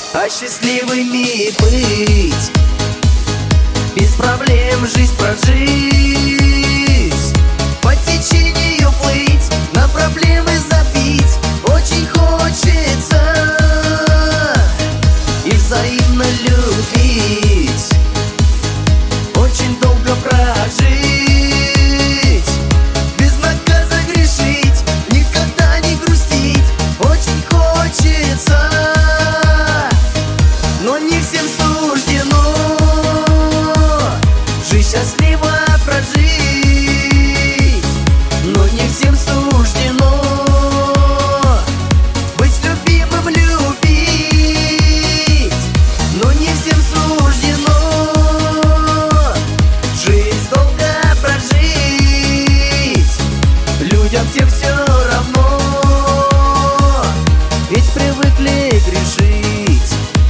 а счастливыми быть, без проблем жизнь прожить, по течению плыть, на проблемы забить. Очень хочется и взаимно любить, очень долго прожить, безнаказанно грешить, никогда не грустить. Очень хочется, но не всем суждено жизнь счастливо прожить. Но не всем суждено быть любимым, любить. Но не всем суждено жизнь долго прожить. Людям тем все равно, ведь привыкли грешить.